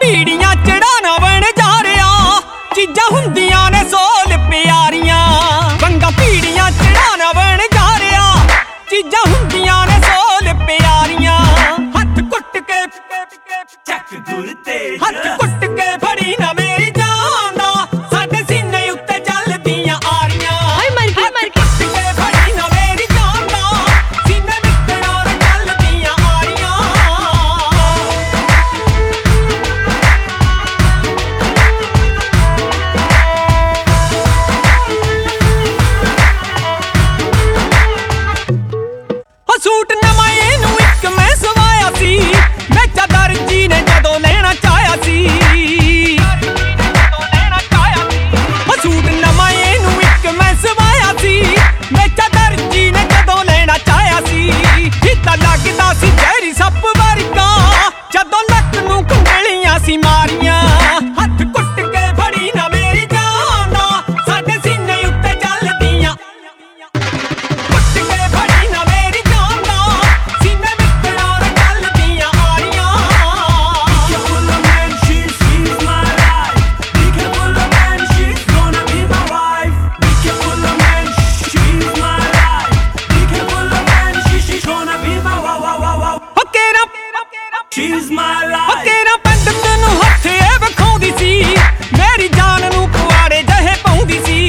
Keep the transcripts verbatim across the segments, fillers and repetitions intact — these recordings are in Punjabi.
ਪੀੜੀਆਂ ਚੜਾਣਾ ਬਣ ਜਾ ਰਿਹਾ ਚੀਜ਼ਾਂ ਹੁੰਦੀਆਂ ਨੇ ਸੋਲ ਪਿਆਰੀਆਂ ਵੰਗਾ ਪੀੜੀਆਂ ਚੜਾਣਾ ਬਣ ਜਾ ਰਿਹਾ ਚੀਜ਼ਾਂ ਹੁੰਦੀਆਂ ਨੇ ਸੋਲ ਪਿਆਰੀਆਂ ਹੱਥ ਕੁੱਟ ਕੇ ਚੱਕ ਗੁਰ ਤੇ ਹੱਥ ਕੁੱਟ ਕੇ ਫੜੀ ਨਾ ਮੇਰੀ ਜਾਨ ਦਾ ਸਾਡੇ ਸੀਨੇ ਉੱਤੇ ਚੱਲਦੀਆਂ ਆਰੀਆਂ ਹਾਏ ਮਰ ਗਈ ਮਰ ਗਈ ਕੁੱਟ ਕੇ ਫੜੀ ਨਾ ਮੇਰੀ ਜਾਨ ਦਾ ਸੀਨੇ ਮਿੱਤਰਾਂ ਦੇ ਚੱਲਦੀਆਂ ਆਰੀਆਂ ਹੋ ਸੂਟ ਨਵਾਂ ਇਹਨੂੰ ਇੱਕ ਮੈਂ ਸਵਾਇਆ ਸੀ ਮੇਚਾ ਦਰਜੀ ਨੇ ਜਦੋਂ ਲੈਣਾ ਚਾਹਿਆ ਸੀ ਹੋ ਸੂਟ ਨਵਾਂ ਇਹਨੂੰ ਇੱਕ ਮੈਂ ਸਵਾਇਆ ਸੀ ਮੇਚਾ ਦਰਜੀ ਨੇ ਜਦੋਂ ਲੈਣਾ ਚਾਹਿਆ ਸੀ ਹਿੱਤਾ ਲੱਗਦਾ ਸੀ ਜ਼ਹਿਰੀ ਸੱਪ ਵਰਗਾ ਜਦੋਂ ਲੱਕ ਨੂੰ ਕੰਗਲੀਆਂ ਸੀ ਮਾਰੀਆਂ ਹੱਥ ਕੁੱਟ ਕੇ ਫੜੀ ਨਾ ਮੇਰੀ ਜਾਨ ਦਾ ਸਾਡੇ ਸੀਨੇ ਉੱਤੇ ਚੱਲਦੀਆਂ ਕੁੱਟ ਕੇ ਫੜੀ ਨਾ ਮੇਰੀ ਜਾਨ ਦਾ ਸੀਨੇ ਮਿੱਤਰਾਂ ਦੇ ਚੱਲਦੀਆਂ ਆਰੀਆਂ ਹੋ ਕੇਰਾ She's my ਹੋ life. ਕੇਰਾ ਪੰਡਤ ਨੂੰ ਹੱਥ ਇਹ ਵਿਖਾਉਂਦੀ ਸੀ ਮੇਰੀ ਜਾਨ ਨੂੰ ਪੁਆੜੇ ਜਿਹੇ ਪਾਉਂਦੀ ਸੀ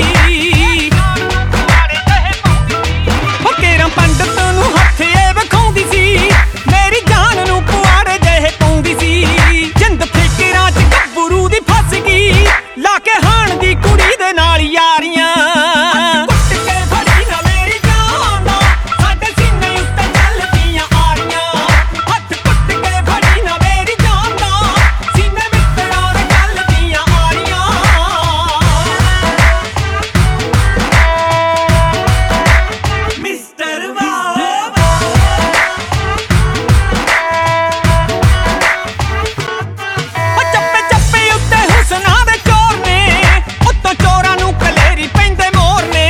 ਹੋ ਕੇਰਾ ਪੰਡਤ ਨੂੰ ਹੱਥ ਇਹ ਵਿਖਾਉਂਦੀ ਸੀ ਮੇਰੀ ਜਾਨ ਨੂੰ ਪੁਆੜੇ ਜਿਹੇ ਪਾਉਂਦੀ ਸੀ ਜਿੰਦ ਫਿਕਰਾਂ ਚ ਗੱਭਰੂ ਦੀ ਫਸ ਗਈ ਲਾ ਕੇ ਹਾਣ ਦੀ ਕੁੜੀ ਦੇ ਨਾਲ ਯਾਰੀਆਂ ਕੁੱਟ ਕੇ ਫੜੀ ਨਾ ਮੇਰੀ ਜਾਨ ਦਾ ਸਾਡੇ ਸੀਨੇ ਉੱਤੇ ਚੱਲਦੀਆਂ ਆਰੀਆਂ ਹੱਥ ਕੁੱਟ ਕੇ ਫੜੀ ਨਾ ਮੇਰੀ ਜਾਨ ਦਾ ਸੀਨੇ ਮਿੱਤਰਾਂ ਦੇ ਚੱਲਦੀਆਂ ਆਰੀਆਂ Mister Wow. ਓ ਚੱਪੇ ਚੱਪੇ ਉੱਤੇ ਹੁਸਨਾਂ ਦੇ ਚੋਰ ਨੇ ਉੱਤੋਂ ਚੋਰਾਂ ਨੂੰ ਕਲੇਰੀ ਪੈਂਦੇ ਮੋਰ ਨੇ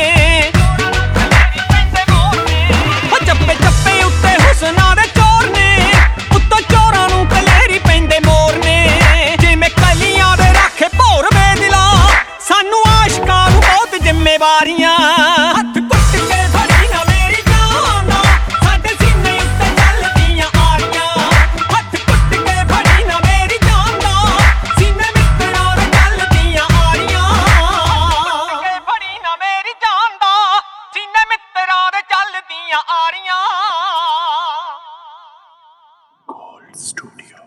ਓ ਚੱਪੇ ਚੱਪੇ ਉੱਤੇ ਹੁਸਨਾਂ ਦੇ ਚੋਰ ਨੇ ਉੱਤੋਂ ਚੋਰਾਂ ਨੂੰ ਕਲੇਰੀ ਪੈਂਦੇ ਮੋਰ ਨੇ ਜਿਵੇਂ ਕਲੀਆਂ ਦੇ ਰਾਖੇ ਭੌਰ ਵੇ ਦਿਲਾਂ ਸਾਨੂੰ ਆਸ਼ਕਾਂ ਨੂੰ ਬਹੁਤ ਜ਼ਿੰਮੇਵਾਰੀਆਂ ਹੱਥ ਕੁੱਟ ਕੇ ਫੜੀ ਨਾ ਮੇਰੀ ਜਾਨ ਦਾ ਸਾਡੇ ਸੀਨੇ ਉੱਤੇ ਚੱਲਦੀਆਂ ਆਰੀਆਂ ਹੱਥ ਕੁੱਟ ਕੇ ਫੜੀ ਨਾ ਮੇਰੀ ਜਾਨ ਦਾ ਸੀਨੇ ਮਿੱਤਰਾਂ ਦੇ ਚੱਲਦੀਆਂ ਆਰੀਆਂ ਕੇ ਫੜੀ ਨਾ ਮੇਰੀ ਜਾਨ ਦਾ ਸੀਨੇ ਮਿੱਤਰਾਂ ਦੇ ਚੱਲਦੀਆਂ ਆਰੀਆਂ Gold Studio.